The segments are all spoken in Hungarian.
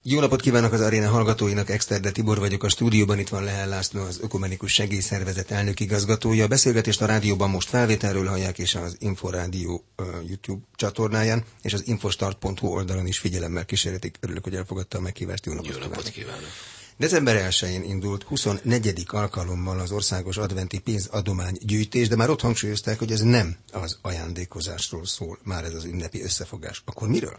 Jó napot kívánok az Aréna hallgatóinak, Exterde Tibor vagyok a stúdióban, itt van Lehel László, az Ökumenikus Segélyszervezet elnökigazgatója. A beszélgetést a rádióban most felvételről hallják, és az Inforádió YouTube csatornáján, és az infostart.hu oldalon is figyelemmel kísérletik. Örülök, hogy elfogadta a meghívást. Jó napot kívánok! December 1-én indult 24. alkalommal az országos adventi pénzadománygyűjtés, de már ott hangsúlyozták, hogy ez nem az ajándékozásról szól, már ez az ünnepi összefogás. Akkor miről?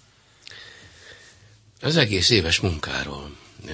Az egész éves munkáról.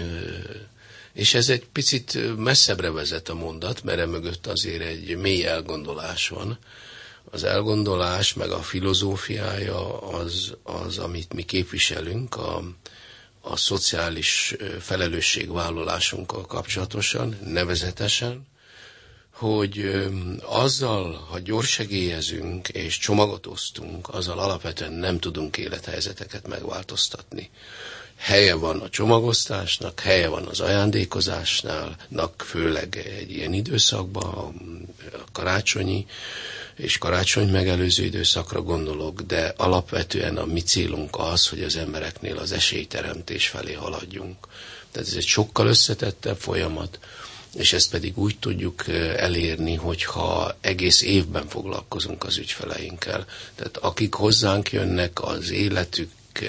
És ez egy picit messzebbre vezet a mondat, mert emögött azért egy mély elgondolás van. Az elgondolás, meg a filozófiája az amit mi képviselünk, a szociális felelősségvállalásunkkal kapcsolatosan, nevezetesen, hogy azzal, ha gyorsegélyezünk és csomagot osztunk, azzal alapvetően nem tudunk élethelyzeteket megváltoztatni. Helye van a csomagosztásnak, helye van az ajándékozásnak, főleg egy ilyen időszakban, a karácsonyi és karácsony megelőző időszakra gondolok, de alapvetően a mi célunk az, hogy az embereknél az esélyteremtés felé haladjunk. Tehát ez egy sokkal összetettebb folyamat, és ezt pedig úgy tudjuk elérni, hogyha egész évben foglalkozunk az ügyfeleinkkel. Tehát akik hozzánk jönnek az életük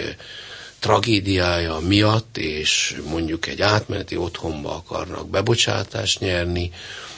tragédiája miatt, és mondjuk egy átmeneti otthonba akarnak bebocsátást nyerni,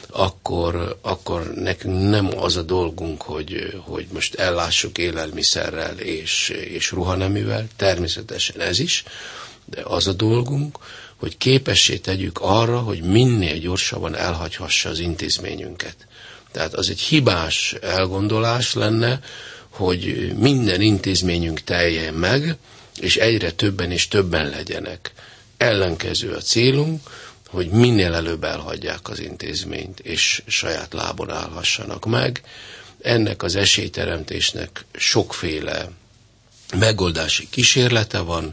akkor nekünk nem az a dolgunk, hogy most ellássuk élelmiszerrel és ruhaneművel, természetesen ez is, de az a dolgunk, hogy képessé tegyük arra, hogy minél gyorsabban elhagyhassa az intézményünket. Tehát az egy hibás elgondolás lenne, hogy minden intézményünk teljen meg, és egyre többen és többen legyenek. Ellenkező a célunk, hogy minél előbb elhagyják az intézményt, és saját lábon állhassanak meg. Ennek az esélyteremtésnek sokféle megoldási kísérlete van.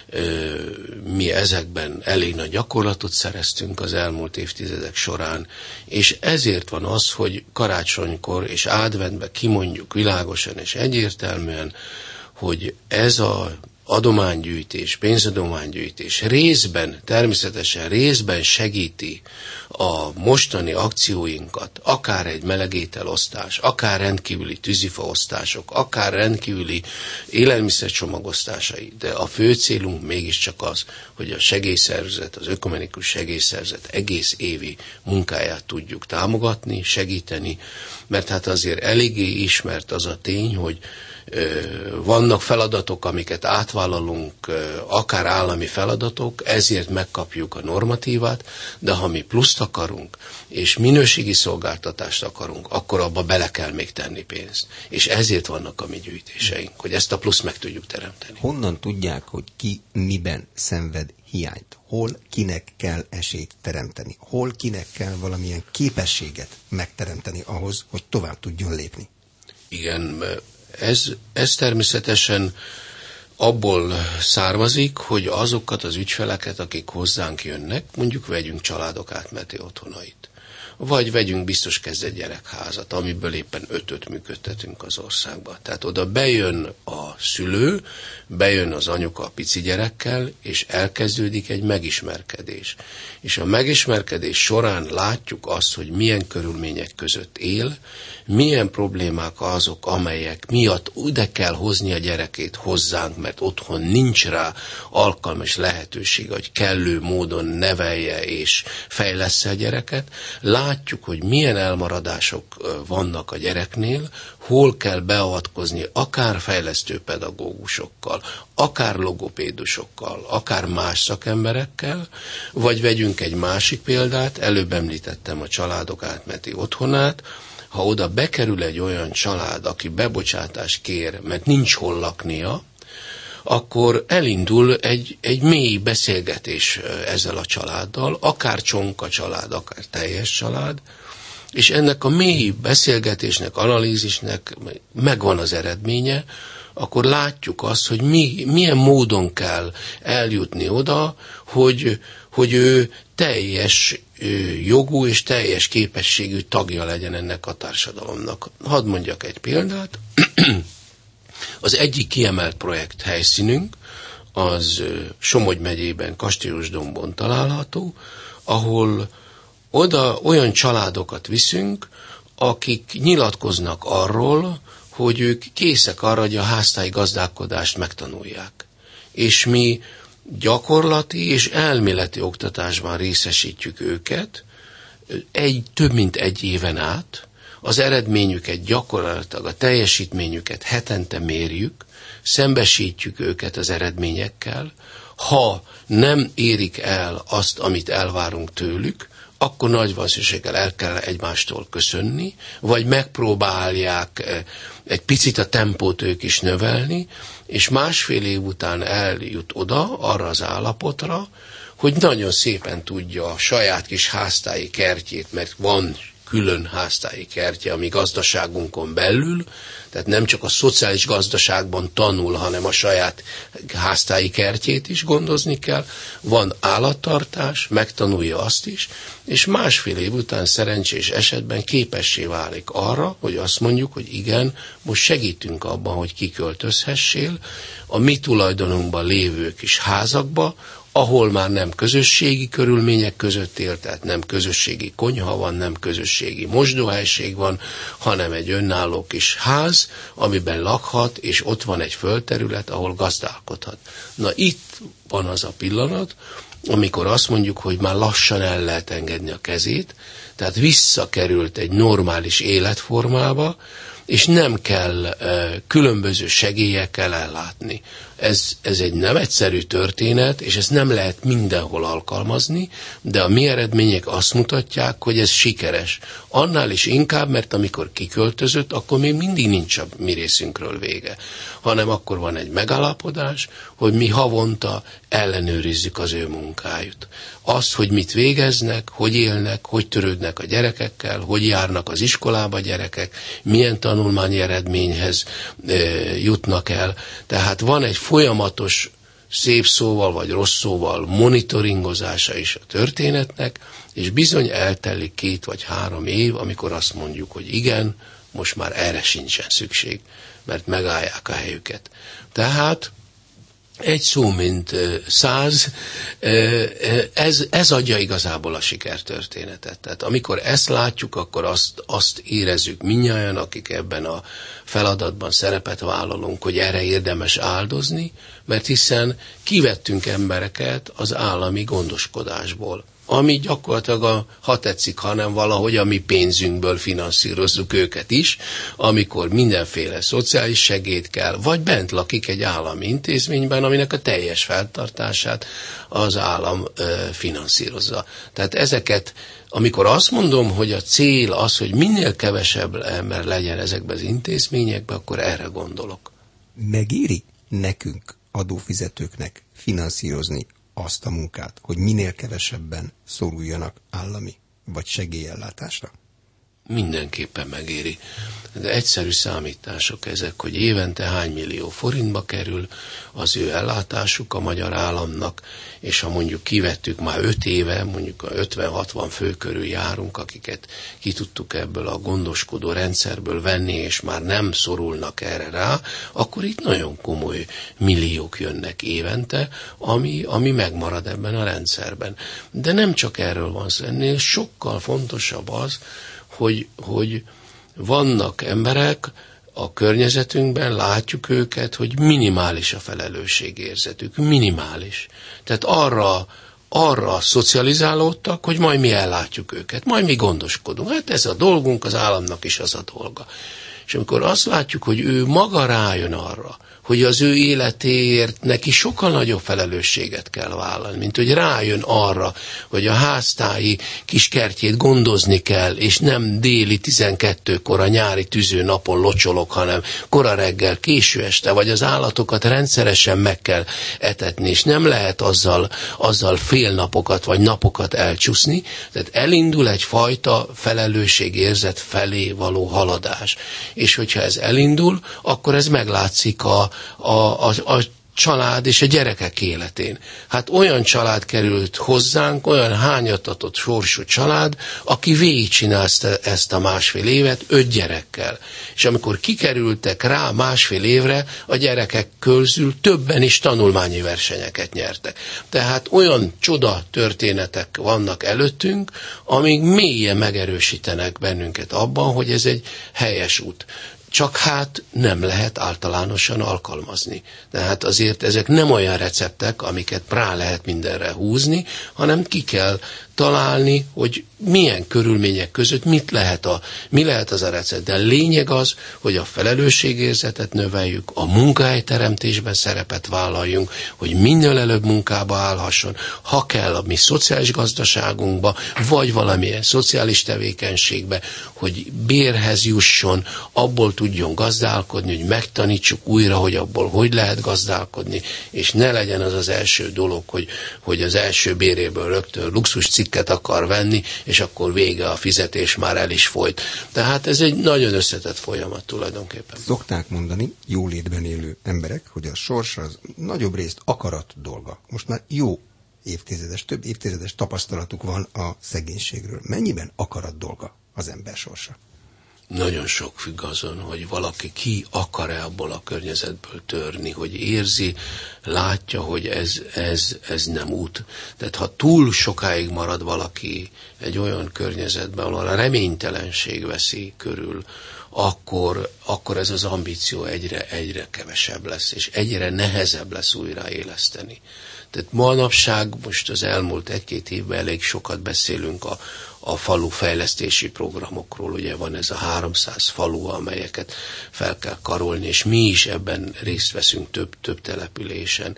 Mi ezekben elég nagy gyakorlatot szereztünk az elmúlt évtizedek során, és ezért van az, hogy karácsonykor és adventben kimondjuk világosan és egyértelműen, hogy ez a adománygyűjtés, pénzadománygyűjtés természetesen részben segíti a mostani akcióinkat, akár egy melegételosztás, akár rendkívüli tűzifaosztások, akár rendkívüli élelmiszercsomagosztásai, de a fő célunk mégiscsak az, hogy a segélyszervezet, az Ökumenikus Segélyszervezet egész évi munkáját tudjuk támogatni, segíteni, mert hát azért eléggé ismert az a tény, hogy vannak feladatok, amiket átvállalunk, akár állami feladatok, ezért megkapjuk a normatívát, de ha mi pluszt akarunk, és minőségi szolgáltatást akarunk, akkor abba bele kell még tenni pénzt. És ezért vannak a mi gyűjtéseink, hogy ezt a pluszt meg tudjuk teremteni. Honnan tudják, hogy ki miben szenved hiányt? Hol kinek kell esélyt teremteni? Hol kinek kell valamilyen képességet megteremteni ahhoz, hogy tovább tudjon lépni? Igen, ez természetesen abból származik, hogy azokat az ügyfeleket, akik hozzánk jönnek, mondjuk vegyünk családok átmeneti otthonait, vagy vegyünk biztos kezdett gyerekházat, amiből éppen 5-öt működtetünk az országban. Tehát oda bejön a szülő, bejön az anyuka a pici gyerekkel, és elkezdődik egy megismerkedés. És a megismerkedés során látjuk azt, hogy milyen körülmények között él, milyen problémák azok, amelyek miatt ide kell hozni a gyerekét hozzánk, mert otthon nincs rá alkalmas lehetőség, hogy kellő módon nevelje és fejlessze a gyereket. Látjuk, hogy milyen elmaradások vannak a gyereknél, hol kell beavatkozni akár fejlesztő pedagógusokkal, akár logopédusokkal, akár más szakemberekkel, vagy vegyünk egy másik példát, előbb említettem a családok átmeneti otthonát. Ha oda bekerül egy olyan család, aki bebocsátást kér, mert nincs hol laknia, akkor elindul egy mély beszélgetés ezzel a családdal, akár csonka család, akár teljes család, és ennek a mély beszélgetésnek, analízisnek megvan az eredménye, akkor látjuk azt, hogy milyen módon kell eljutni oda, hogy ő teljes jogú és teljes képességű tagja legyen ennek a társadalomnak. Hadd mondjak egy példát. Az egyik kiemelt projekt helyszínünk az Somogy megyében, Kastélyosdombon található, ahol oda olyan családokat viszünk, akik nyilatkoznak arról, hogy ők készek arra, hogy a háztáji gazdálkodást megtanulják. És mi gyakorlati és elméleti oktatásban részesítjük őket több mint egy éven át. Az eredményüket gyakorlatilag, a teljesítményüket hetente mérjük, szembesítjük őket az eredményekkel. Ha nem érik el azt, amit elvárunk tőlük, akkor nagy valószínűséggel el kell egymástól köszönni, vagy megpróbálják egy picit a tempót ők is növelni, és másfél év után eljut oda, arra az állapotra, hogy nagyon szépen tudja a saját kis háztáji kertjét, mert van külön háztáji kertje a mi gazdaságunkon belül, tehát nem csak a szociális gazdaságban tanul, hanem a saját háztáji kertjét is gondozni kell. Van állattartás, megtanulja azt is, és másfél év után szerencsés esetben képessé válik arra, hogy azt mondjuk, hogy igen, most segítünk abban, hogy kiköltözhessél a mi tulajdonunkban lévő kis házakba, ahol már nem közösségi körülmények között él, tehát nem közösségi konyha van, nem közösségi mosdóhelység van, hanem egy önálló kis ház, amiben lakhat, és ott van egy földterület, ahol gazdálkodhat. Na itt van az a pillanat, amikor azt mondjuk, hogy már lassan el lehet engedni a kezét, tehát visszakerült egy normális életformába, és nem kell különböző segélyekkel ellátni. Ez egy nem egyszerű történet, és ezt nem lehet mindenhol alkalmazni, de a mi eredmények azt mutatják, hogy ez sikeres. Annál is inkább, mert amikor kiköltözött, akkor még mindig nincs a mi részünkről vége, hanem akkor van egy megállapodás, hogy mi havonta ellenőrizzük az ő munkáját. Azt, hogy mit végeznek, hogy élnek, hogy törődnek a gyerekekkel, hogy járnak az iskolába a gyerekek, milyen tanulmányi eredményhez jutnak el. Tehát van egy folyamatos, szép szóval vagy rossz szóval monitoringozása is a történetnek, és bizony eltelik 2 vagy 3 év, amikor azt mondjuk, hogy igen, most már erre sincsen szükség, mert megállják a helyüket. Tehát egy szó, mint 100, ez adja igazából a sikertörténetet. Tehát amikor ezt látjuk, akkor azt érezzük mindnyájan, akik ebben a feladatban szerepet vállalunk, hogy erre érdemes áldozni, mert hiszen kivettünk embereket az állami gondoskodásból, ami gyakorlatilag, ha tetszik, hanem valahogy a mi pénzünkből finanszírozzuk őket is, amikor mindenféle szociális segélyt kell, vagy bent lakik egy állami intézményben, aminek a teljes feltartását az állam finanszírozza. Tehát ezeket, amikor azt mondom, hogy a cél az, hogy minél kevesebb ember legyen ezekben az intézményekben, akkor erre gondolok. Megéri nekünk, adófizetőknek finanszírozni azt a munkát, hogy minél kevesebben szoruljanak állami vagy segélyellátásra? Mindenképpen megéri. De egyszerű számítások ezek, hogy évente hány millió forintba kerül az ő ellátásuk a magyar államnak, és ha mondjuk kivettük már 5 éve, mondjuk 50-60 fő körül járunk, akiket ki tudtuk ebből a gondoskodó rendszerből venni, és már nem szorulnak erre rá, akkor itt nagyon komoly milliók jönnek évente, ami megmarad ebben a rendszerben. De nem csak erről van szó, ennél sokkal fontosabb az, hogy vannak emberek a környezetünkben, látjuk őket, hogy minimális a felelősségérzetük, minimális. Tehát arra szocializálódtak, hogy majd mi ellátjuk őket, majd mi gondoskodunk. Hát ez a dolgunk, az államnak is az a dolga. És amikor azt látjuk, hogy ő maga rájön arra, hogy az ő életéért neki sokkal nagyobb felelősséget kell vállalni, mint hogy rájön arra, hogy a háztáji kis kertjét gondozni kell, és nem déli 12-kor a nyári tüzőnapon locsolok, hanem kora reggel, késő este, vagy az állatokat rendszeresen meg kell etetni, és nem lehet azzal fél napokat, vagy napokat elcsúszni, tehát elindul egyfajta felelősségérzet felé való haladás. És hogyha ez elindul, akkor ez meglátszik a család és a gyerekek életén. Hát olyan család került hozzánk, olyan hányatatott sorsú család, aki végigcsinálta ezt a 1,5 évet 5 gyerekkel. És amikor kikerültek rá 1,5 évre, a gyerekek közül többen is tanulmányi versenyeket nyertek. Tehát olyan csoda történetek vannak előttünk, amik mélyen megerősítenek bennünket abban, hogy ez egy helyes út. Csak hát nem lehet általánosan alkalmazni. Tehát azért ezek nem olyan receptek, amiket rá lehet mindenre húzni, hanem ki kell találni, hogy milyen körülmények között mi lehet az a recept. De a lényeg az, hogy a felelősségérzetet növeljük, a munkahelyteremtésben szerepet vállaljunk, hogy minél előbb munkába állhasson, ha kell a mi szociális gazdaságunkba, vagy valamilyen szociális tevékenységbe, hogy bérhez jusson, abból tudjon gazdálkodni, hogy megtanítsuk újra, hogy abból hogy lehet gazdálkodni, és ne legyen az az első dolog, hogy az első béréből rögtön luxus cikket akar venni, és akkor vége a fizetés, már el is folyt. Tehát ez egy nagyon összetett folyamat tulajdonképpen. Szokták mondani jólétben élő emberek, hogy a sors az nagyobb részt akarat dolga. Most már több évtizedes tapasztalatuk van a szegénységről. Mennyiben akarat dolga az ember sorsa? Nagyon sok függ azon, hogy valaki ki akar-e abból a környezetből törni, hogy érzi, látja, hogy ez nem út. Tehát ha túl sokáig marad valaki egy olyan környezetben, ahol a reménytelenség veszi körül, akkor ez az ambíció egyre kevesebb lesz, és egyre nehezebb lesz újraéleszteni. Tehát manapság, most az elmúlt 1-2 évben elég sokat beszélünk a falu fejlesztési programokról, ugye van ez a 300 falu, amelyeket fel kell karolni, és mi is ebben részt veszünk több településen.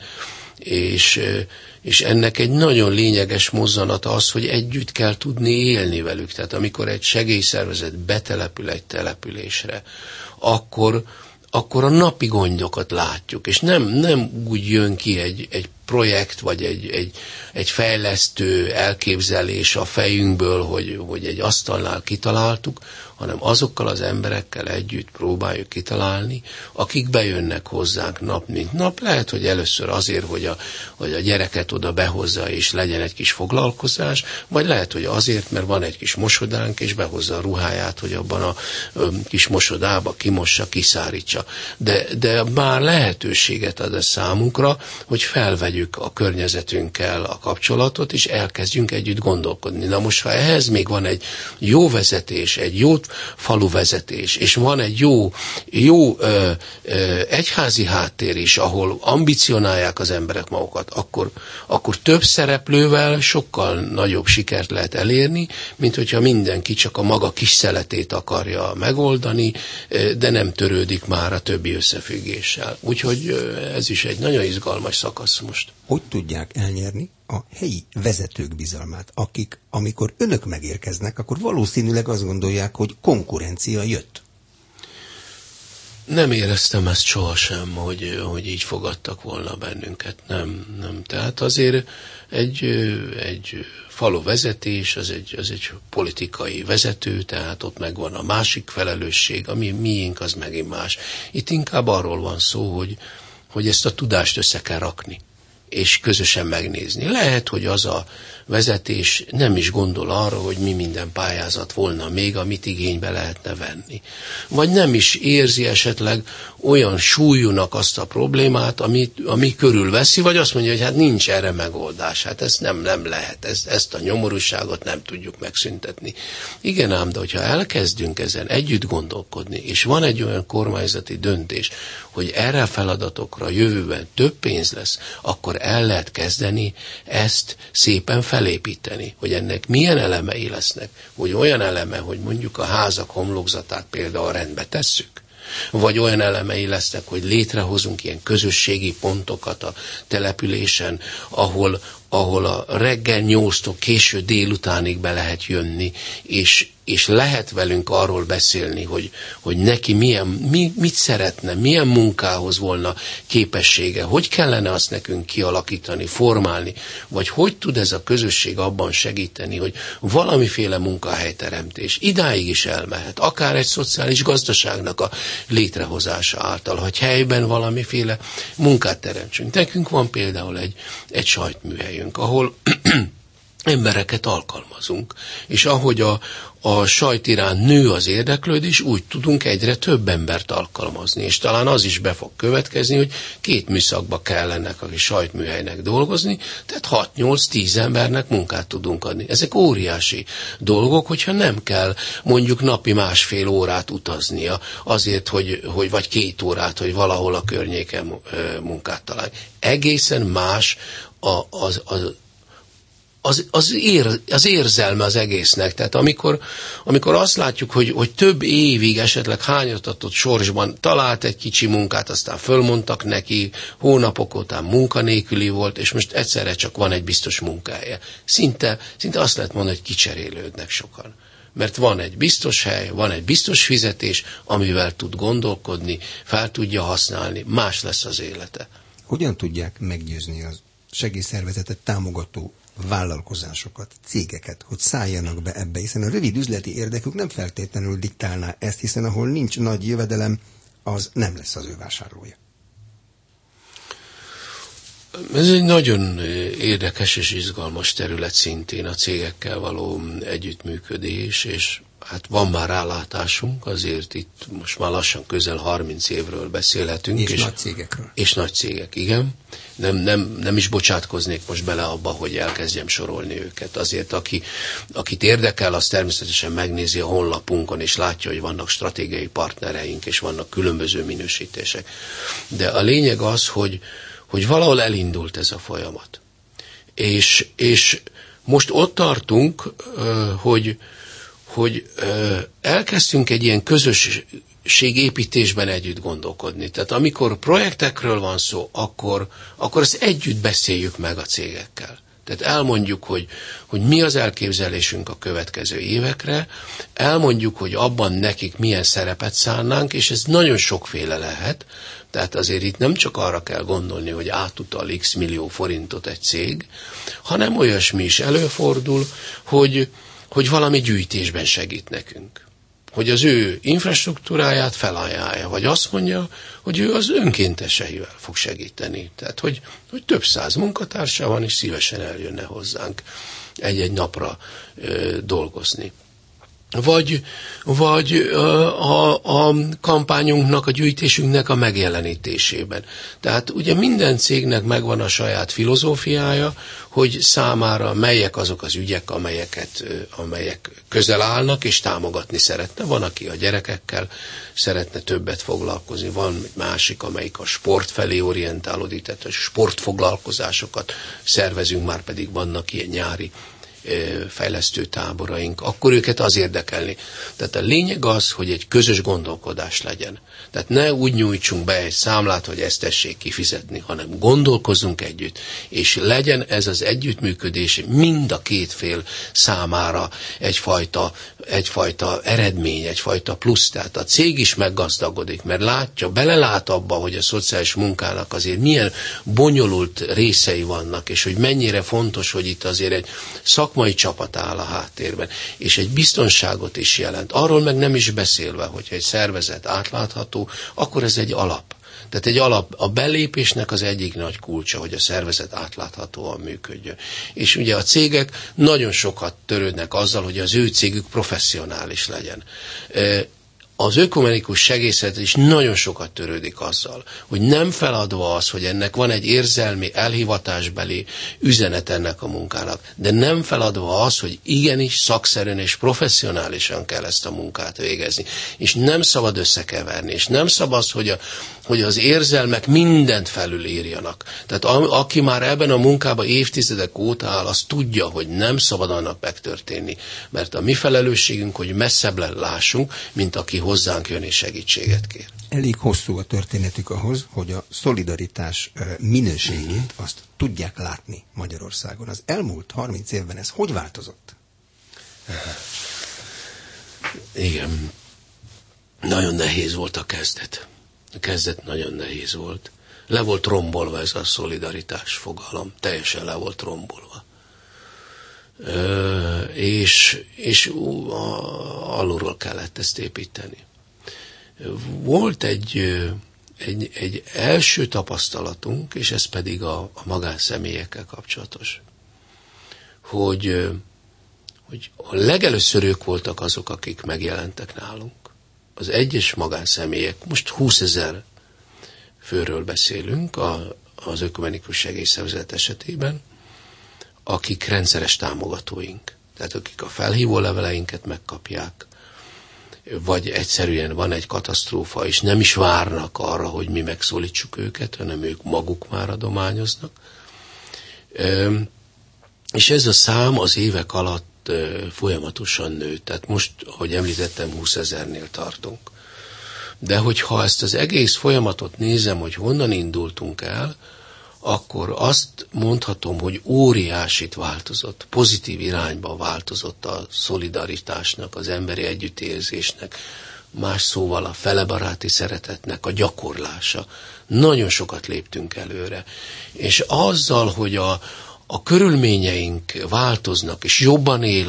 És ennek egy nagyon lényeges mozzanata az, hogy együtt kell tudni élni velük. Tehát amikor egy segélyszervezet betelepül egy településre, akkor a napi gondokat látjuk, és nem úgy jön ki egy projekt, vagy egy fejlesztő elképzelés a fejünkből, hogy egy asztalnál kitaláltuk, hanem azokkal az emberekkel együtt próbáljuk kitalálni, akik bejönnek hozzánk nap mint nap. Lehet, hogy először azért, hogy a gyereket oda behozza, és legyen egy kis foglalkozás, vagy lehet, hogy azért, mert van egy kis mosodánk, és behozza a ruháját, hogy abban a kis mosodába kimossa, kiszárítsa. De már lehetőséget ad a számunkra, hogy felvegyük a környezetünkkel a kapcsolatot, és elkezdjünk együtt gondolkodni. Na most, ha ehhez még van egy jó vezetés, egy jó faluvezetés, és van egy jó egyházi háttér is, ahol ambicionálják az emberek magukat, akkor több szereplővel sokkal nagyobb sikert lehet elérni, mint hogyha mindenki csak a maga kis szeletét akarja megoldani, de nem törődik már a többi összefüggéssel. Úgyhogy ez is egy nagyon izgalmas szakasz most. Hogy tudják elnyerni a helyi vezetők bizalmát, akik, amikor önök megérkeznek, akkor valószínűleg azt gondolják, hogy konkurencia jött? Nem éreztem ezt sohasem, hogy így fogadtak volna bennünket. Nem. Tehát azért egy falu vezetés, az egy politikai vezető, tehát ott megvan a másik felelősség, ami miénk, az megint más. Itt inkább arról van szó, hogy ezt a tudást össze kell rakni, és közösen megnézni. Lehet, hogy az a vezetés nem is gondol arra, hogy mi minden pályázat volna még, amit igénybe lehetne venni. Vagy nem is érzi esetleg olyan súlyúnak azt a problémát, ami körülveszi, vagy azt mondja, hogy hát nincs erre megoldás, hát ezt nem lehet, ezt a nyomorúságot nem tudjuk megszüntetni. Igen ám, de hogyha elkezdünk ezen együtt gondolkodni, és van egy olyan kormányzati döntés, hogy erre a feladatokra a jövőben több pénz lesz, akkor el lehet kezdeni ezt szépen felépíteni, hogy ennek milyen elemei lesznek, hogy olyan eleme, hogy mondjuk a házak homlokzatát például rendbe tesszük, vagy olyan elemei lesznek, hogy létrehozunk ilyen közösségi pontokat a településen, ahol a reggel 8-tól késő délutánig be lehet jönni, és lehet velünk arról beszélni, hogy neki mit szeretne, milyen munkához volna képessége, hogy kellene azt nekünk kialakítani, formálni, vagy hogy tud ez a közösség abban segíteni, hogy valamiféle munkahelyteremtés idáig is elmehet, akár egy szociális gazdaságnak a létrehozása által, hogy helyben valamiféle munkát teremtsünk. Nekünk van például egy sajtműhelyünk, ahol embereket alkalmazunk, és ahogy a sajt iránt nő az érdeklődés, úgy tudunk egyre több embert alkalmazni, és talán az is be fog következni, hogy 2 műszakba kell ennek a sajtműhelynek dolgozni, tehát 6-8-10 embernek munkát tudunk adni. Ezek óriási dolgok, hogyha nem kell mondjuk napi 1,5 órát utaznia azért, hogy vagy 2 órát, hogy valahol a környéken munkát találj. Egészen más az érzelme az egésznek. Tehát amikor azt látjuk, hogy több évig esetleg hányatatott sorsban talált egy kicsi munkát, aztán fölmondtak neki, hónapok után munkanélküli volt, és most egyszerre csak van egy biztos munkája. Szinte azt lehet mondani, hogy kicserélődnek sokan. Mert van egy biztos hely, van egy biztos fizetés, amivel tud gondolkodni, fel tudja használni, más lesz az élete. Hogyan tudják meggyőzni az segélyszervezetet támogató vállalkozásokat, cégeket, hogy szálljanak be ebbe, hiszen a rövid üzleti érdekük nem feltétlenül diktálná ezt, hiszen ahol nincs nagy jövedelem, az nem lesz az ő vásárlója. Ez egy nagyon érdekes és izgalmas terület szintén a cégekkel való együttműködés, és hát van már rálátásunk, azért itt most már lassan közel 30 évről beszélhetünk. És nagy cégekről. És nagy cégek, igen. Nem is bocsátkoznék most bele abba, hogy elkezdjem sorolni őket. Azért, akit érdekel, az természetesen megnézi a honlapunkon, és látja, hogy vannak stratégiai partnereink, és vannak különböző minősítések. De a lényeg az, hogy valahol elindult ez a folyamat. És most ott tartunk, hogy elkezdtünk egy ilyen közösségépítésben együtt gondolkodni. Tehát amikor projektekről van szó, akkor ezt együtt beszéljük meg a cégekkel. Tehát elmondjuk, hogy mi az elképzelésünk a következő évekre, elmondjuk, hogy abban nekik milyen szerepet szánnánk, és ez nagyon sokféle lehet. Tehát azért itt nem csak arra kell gondolni, hogy átutal x millió forintot egy cég, hanem olyasmi is előfordul, hogy valami gyűjtésben segít nekünk. Hogy az ő infrastruktúráját felajánlja, vagy azt mondja, hogy ő az önkénteseivel fog segíteni. Tehát, hogy több száz munkatársa van, és szívesen eljönne hozzánk egy-egy napra dolgozni. Vagy a kampányunknak, a gyűjtésünknek a megjelenítésében. Tehát ugye minden cégnek megvan a saját filozófiája, hogy számára melyek azok az ügyek, amelyek közel állnak és támogatni szeretne. Van, aki a gyerekekkel szeretne többet foglalkozni, van egy másik, amelyik a sport felé orientálódik, tehát a sportfoglalkozásokat szervezünk, már pedig vannak ilyen nyári fejlesztő táboraink, akkor őket az érdekelni. Tehát a lényeg az, hogy egy közös gondolkodás legyen. Tehát ne úgy nyújtsunk be egy számlát, hogy ezt tessék kifizetni, hanem gondolkozzunk együtt, és legyen ez az együttműködés mind a két fél számára egyfajta eredmény, egyfajta plusz. Tehát a cég is meggazdagodik, mert belelát abba, hogy a szociális munkának azért milyen bonyolult részei vannak, és hogy mennyire fontos, hogy itt azért egy szakmai csapat áll a háttérben, és egy biztonságot is jelent. Arról meg nem is beszélve, hogyha egy szervezet átlátható, akkor ez egy alap. Tehát egy alap, a belépésnek az egyik nagy kulcsa, hogy a szervezet átláthatóan működjön. És ugye a cégek nagyon sokat törődnek azzal, hogy az ő cégük professzionális legyen. Az ökumenikus segélyszert is nagyon sokat törődik azzal, hogy nem feladva az, hogy ennek van egy érzelmi, elhivatásbeli üzenet ennek a munkának, de nem feladva az, hogy igenis szakszerűen és professzionálisan kell ezt a munkát végezni. És nem szabad összekeverni, és nem szabad, hogy az érzelmek mindent felülírjanak. Tehát aki már ebben a munkában évtizedek óta áll, az tudja, hogy nem szabad annak megtörténni. Mert a mi felelősségünk, hogy messzebbre lássunk, mint aki hozzánk jön és segítséget kér. Elég hosszú a történetük ahhoz, hogy a szolidaritás minőségét azt tudják látni Magyarországon. Az elmúlt 30 évben ez hogy változott? Igen. Nagyon nehéz volt a kezdet. A kezdet nagyon nehéz volt. Le volt rombolva ez a szolidaritás fogalom. Teljesen le volt rombolva. És alulról kellett ezt építeni. Volt egy első tapasztalatunk, és ez pedig a magánszemélyekkel kapcsolatos, hogy a legelőször ők voltak azok, akik megjelentek nálunk. Az egyes magánszemélyek, most 20 000 főről beszélünk az Ökumenikus Segélyszervezet esetében, akik rendszeres támogatóink. Tehát akik a felhívó leveleinket megkapják, vagy egyszerűen van egy katasztrófa, és nem is várnak arra, hogy mi megszólítsuk őket, hanem ők maguk már adományoznak. És ez a szám az évek alatt folyamatosan nőtt. Tehát most, ahogy említettem, 20 000-nél tartunk. De hogyha ezt az egész folyamatot nézem, hogy honnan indultunk el, akkor azt mondhatom, hogy óriásit változott, pozitív irányba változott a szolidaritásnak, az emberi együttérzésnek, más szóval a felebaráti szeretetnek a gyakorlása. Nagyon sokat léptünk előre. És azzal, hogy a körülményeink változnak, és jobban él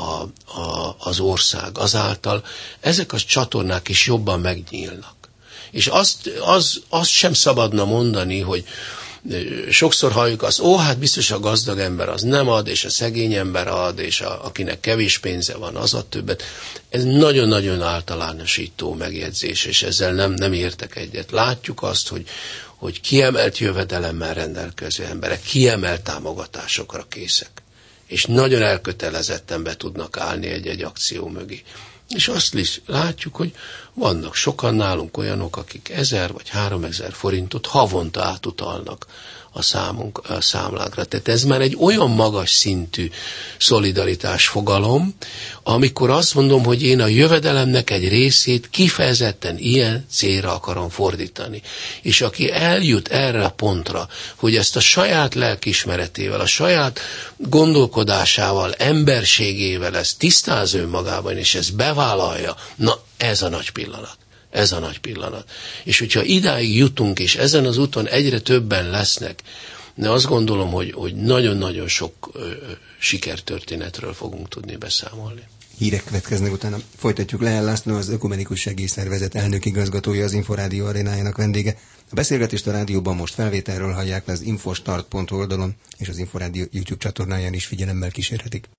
az ország, azáltal ezek a csatornák is jobban megnyílnak. És azt sem szabadna mondani, hogy sokszor halljuk azt, hát biztos a gazdag ember az nem ad, és a szegény ember ad, és akinek kevés pénze van, az ad többet. Ez nagyon-nagyon általánosító megjegyzés, és ezzel nem értek egyet. Látjuk azt, hogy kiemelt jövedelemmel rendelkező emberek kiemelt támogatásokra készek, és nagyon elkötelezetten be tudnak állni egy akció mögé. És azt is látjuk, hogy vannak sokan nálunk olyanok, akik 1000 vagy 3000 forintot havonta átutalnak a számlánkra. Tehát ez már egy olyan magas szintű szolidaritás fogalom, amikor azt mondom, hogy én a jövedelemnek egy részét kifejezetten ilyen célra akarom fordítani. És aki eljut erre a pontra, hogy ezt a saját lelkiismeretével, a saját gondolkodásával, emberségével ezt tisztáz önmagában, és ezt bevállalja, na ez a nagy pillanat. Ez a nagy pillanat. És hogyha idáig jutunk, és ezen az úton egyre többen lesznek, de azt gondolom, hogy nagyon-nagyon sok sikertörténetről fogunk tudni beszámolni. Hírek következnek utána. Folytatjuk. Lehel László, az Ökumenikus Segélyszervezet elnökigazgatója, az Inforádió arénájának vendége. A beszélgetést a rádióban most felvételről hallják, le az infostart.hu oldalon és az Inforádió YouTube csatornáján is figyelemmel kísérhetik.